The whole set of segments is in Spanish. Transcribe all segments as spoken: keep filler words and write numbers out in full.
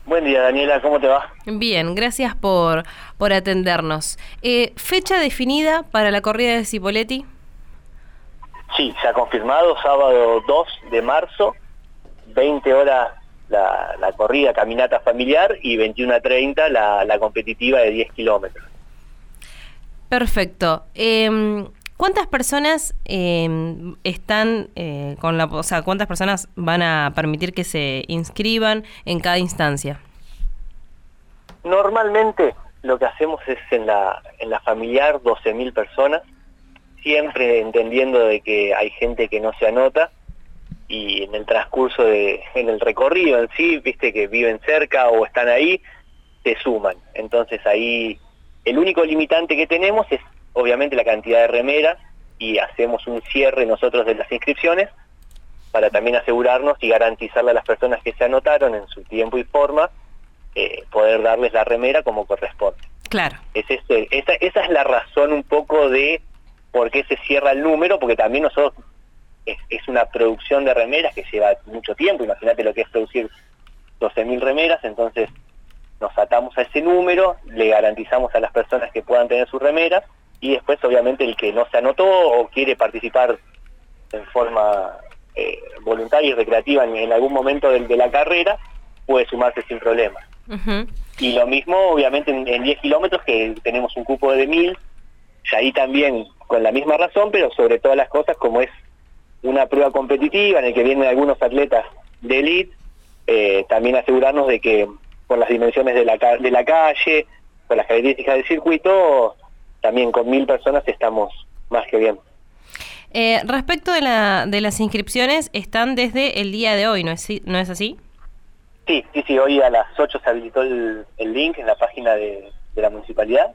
Buen día, Daniela, ¿cómo te va? Bien, gracias por, por atendernos. Eh, ¿fecha definida para la corrida de Cipolletti? Sí, se ha confirmado, sábado dos de marzo, veinte horas la, la corrida, caminata familiar y veintiuno a treinta la, la competitiva de diez kilómetros. Perfecto. Eh, ¿Cuántas personas eh, están eh, con la, o sea, cuántas personas van a permitir que se inscriban en cada instancia? Normalmente lo que hacemos es en la, en la familiar doce mil personas, siempre entendiendo de que hay gente que no se anota y en el transcurso de, en el recorrido en sí, viste que viven cerca o están ahí, se suman. Entonces ahí el único limitante que tenemos es obviamente la cantidad de remeras y hacemos un cierre nosotros de las inscripciones para también asegurarnos y garantizarle a las personas que se anotaron en su tiempo y forma eh, poder darles la remera como corresponde. Claro. Es este, esa, esa es la razón un poco de por qué se cierra el número, porque también nosotros es, es una producción de remeras que lleva mucho tiempo. Imagínate lo que es producir doce mil remeras, entonces nos atamos a ese número, le garantizamos a las personas que puedan tener sus remeras y después obviamente el que no se anotó o quiere participar en forma eh, voluntaria y recreativa en, en algún momento de, de la carrera puede sumarse sin problema. Uh-huh. Y lo mismo obviamente en, en diez kilómetros que tenemos un cupo de mil, y ahí también con la misma razón, pero sobre todas las cosas como es una prueba competitiva en el que vienen algunos atletas de elite, eh, también asegurarnos de que por las dimensiones de la, de la calle, por las características del circuito, también con mil personas estamos más que bien. Eh, respecto de, la, de las inscripciones, están desde el día de hoy, ¿no es, no es así? Sí, sí, sí, hoy a las ocho se habilitó el, el link en la página de, de la municipalidad,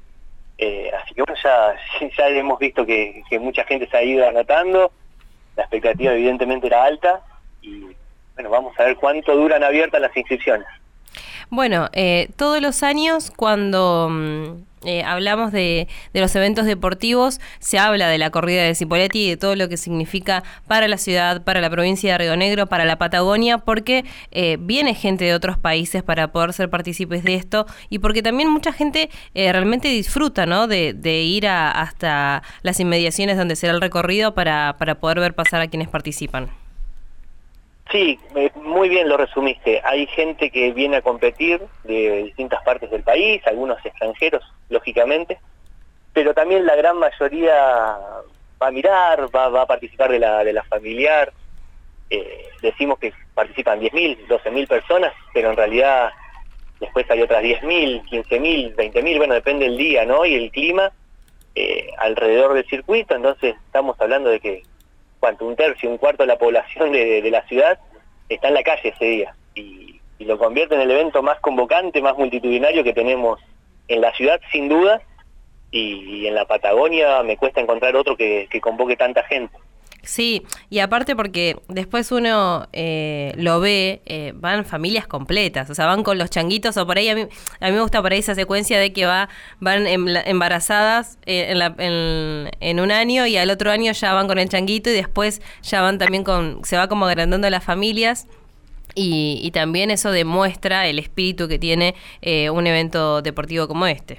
eh, así que bueno, ya, ya hemos visto que, que mucha gente se ha ido anotando, la expectativa evidentemente era alta y bueno, vamos a ver cuánto duran abiertas las inscripciones. Bueno, eh, todos los años cuando mm, eh, hablamos de, de los eventos deportivos, se habla de la corrida de Cipolletti y de todo lo que significa para la ciudad, para la provincia de Río Negro, para la Patagonia, porque eh, viene gente de otros países para poder ser partícipes de esto y porque también mucha gente eh, realmente disfruta, ¿no?, de, de ir a, hasta las inmediaciones donde será el recorrido para, para poder ver pasar a quienes participan. Sí, muy bien lo resumiste. Hay gente que viene a competir de distintas partes del país, algunos extranjeros, lógicamente, pero también la gran mayoría va a mirar, va, va a participar de la, de la familiar. Eh, decimos que participan diez mil, doce mil personas, pero en realidad después hay otras diez mil, quince mil, veinte mil, bueno, depende del día, ¿no? Y el clima eh, alrededor del circuito, entonces estamos hablando de que cuanto un tercio, un cuarto de la población de, de la ciudad está en la calle ese día y, y lo convierte en el evento más convocante, más multitudinario que tenemos en la ciudad sin duda y, y en la Patagonia me cuesta encontrar otro que, que convoque tanta gente. Sí, y aparte porque después uno eh, lo ve, eh, van familias completas, o sea, van con los changuitos o por ahí, a mí, a mí me gusta por ahí esa secuencia de que va van em, embarazadas eh, en, la, en, en un año y al otro año ya van con el changuito y después ya van también con, se va como agrandando las familias y, y también eso demuestra el espíritu que tiene eh, un evento deportivo como este.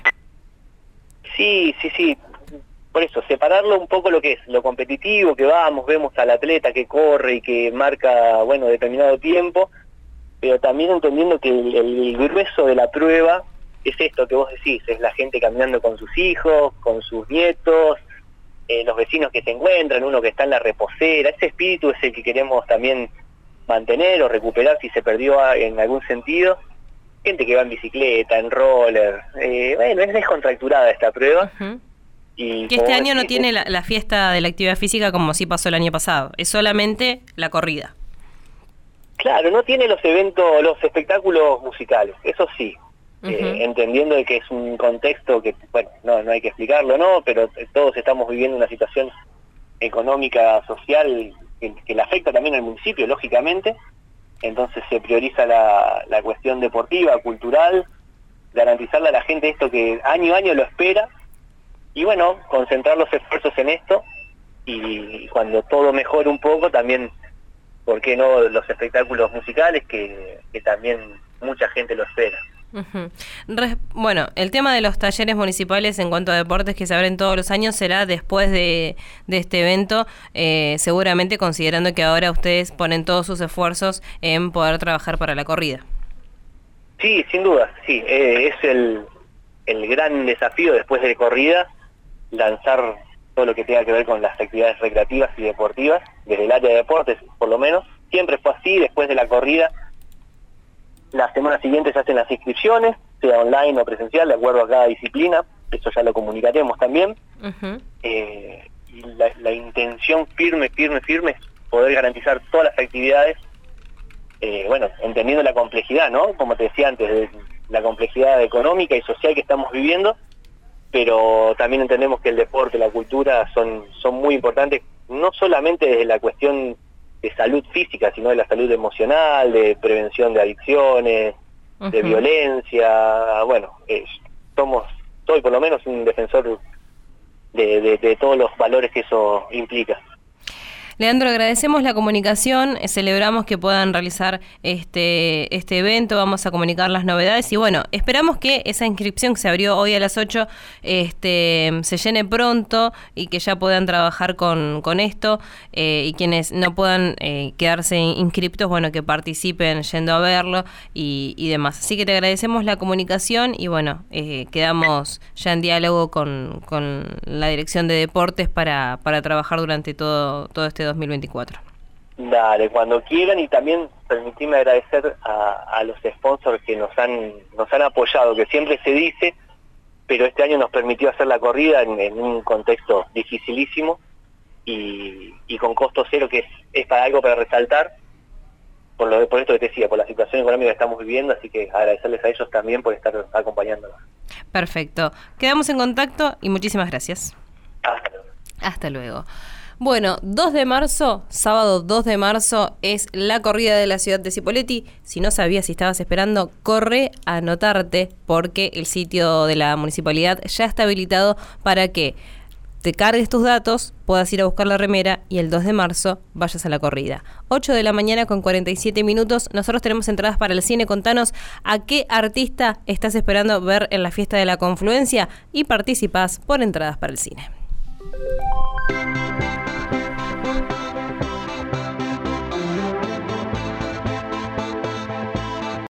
Sí, sí, sí. Por eso, separarlo un poco lo que es lo competitivo, que vamos, vemos al atleta que corre y que marca, bueno, determinado tiempo, pero también entendiendo que el, el grueso de la prueba es esto que vos decís, es la gente caminando con sus hijos, con sus nietos, eh, los vecinos que se encuentran, uno que está en la reposera, ese espíritu es el que queremos también mantener o recuperar si se perdió en algún sentido. Gente que va en bicicleta, en roller, eh, bueno, es descontracturada esta prueba. Uh-huh. Y que este año decís, no tiene la, la fiesta de la actividad física como sí pasó el año pasado, es solamente la corrida. Claro, no tiene los eventos, los espectáculos musicales, eso sí, uh-huh. eh, entendiendo de que es un contexto que, bueno, no, no hay que explicarlo, ¿no? Pero todos estamos viviendo una situación económica, social, que, que le afecta también al municipio, lógicamente, entonces se prioriza la, la cuestión deportiva, cultural, garantizarle a la gente esto que año a año lo espera, y bueno, concentrar los esfuerzos en esto, y cuando todo mejore un poco, también, ¿por qué no los espectáculos musicales que, que también mucha gente lo espera. Uh-huh. Res- bueno, el tema de los talleres municipales en cuanto a deportes que se abren todos los años será después de, de este evento, eh, seguramente considerando que ahora ustedes ponen todos sus esfuerzos en poder trabajar para la corrida. Sí, sin duda, sí, eh, es el, el gran desafío después de corrida, lanzar todo lo que tenga que ver con las actividades recreativas y deportivas, desde el área de deportes por lo menos. Siempre fue así, después de la corrida la semana siguiente se hacen las inscripciones, sea online o presencial, de acuerdo a cada disciplina, eso ya lo comunicaremos también. Uh-huh. eh, y la, la intención firme, firme, firme es poder garantizar todas las actividades, eh, bueno, entendiendo la complejidad, ¿no? Como te decía antes, de la complejidad económica y social que estamos viviendo, pero también entendemos que el deporte, la cultura son, son muy importantes, no solamente desde la cuestión de salud física, sino de la salud emocional, de prevención de adicciones, uh-huh. de violencia. Bueno, eh, somos, soy por lo menos un defensor de, de, de todos los valores que eso implica. Leandro, agradecemos la comunicación, eh, celebramos que puedan realizar este este evento, vamos a comunicar las novedades y bueno, esperamos que esa inscripción que se abrió hoy a las ocho este, se llene pronto y que ya puedan trabajar con, con esto eh, y quienes no puedan eh, quedarse inscriptos, bueno, que participen yendo a verlo y, y demás. Así que te agradecemos la comunicación y bueno, eh, quedamos ya en diálogo con, con la Dirección de Deportes para, para trabajar durante todo, todo este dos mil veinticuatro. Dale, cuando quieran, y también permitirme agradecer a, a los sponsors que nos han nos han apoyado, que siempre se dice, pero este año nos permitió hacer la corrida en, en un contexto dificilísimo y, y con costo cero, que es, es para algo para resaltar, por lo por esto que te decía, por la situación económica que estamos viviendo, así que agradecerles a ellos también por estar acompañándonos. Perfecto. Quedamos en contacto y muchísimas gracias. Hasta luego. Hasta luego. Bueno, dos de marzo, sábado dos de marzo, es la corrida de la ciudad de Cipolletti. Si no sabías, si estabas esperando, corre a anotarte porque el sitio de la municipalidad ya está habilitado para que te cargues tus datos, puedas ir a buscar la remera y el dos de marzo vayas a la corrida. ocho de la mañana con cuarenta y siete minutos. Nosotros tenemos entradas para el cine. Contanos a qué artista estás esperando ver en la fiesta de la Confluencia y participás por entradas para el cine.